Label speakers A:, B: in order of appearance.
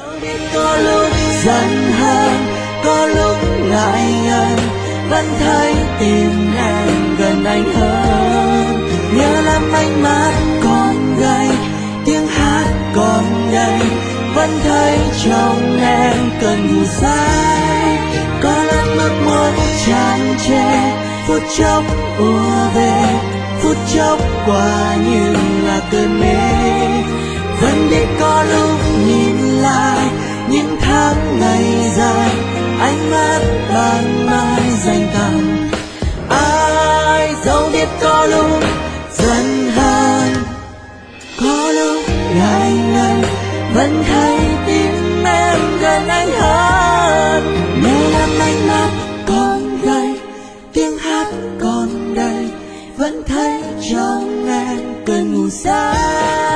A: biết có lúc giận hơn, có lúc ngại ngần, vẫn thấy tim em gần anh hơn. Nhớ lắm ánh mắt còn gầy, tiếng hát còn đầy, vẫn thấy trong em cơn ngủ say. Có lần ước muốn tràn trề, phút chốc ùa về, phút chốc qua như là cơn mê. Vẫn biết có lúc nhìn lại những tháng ngày dài, ánh mắt ban mai dành tặng ai. Dẫu biết có lúc giận hơn, có lúc ngại ngần, vẫn thấy tim em gần anh hơn. Nhớ lắm ánh mắt còn gầy, tiếng hát còn đầy, vẫn thấy trong em cơn ngủ say.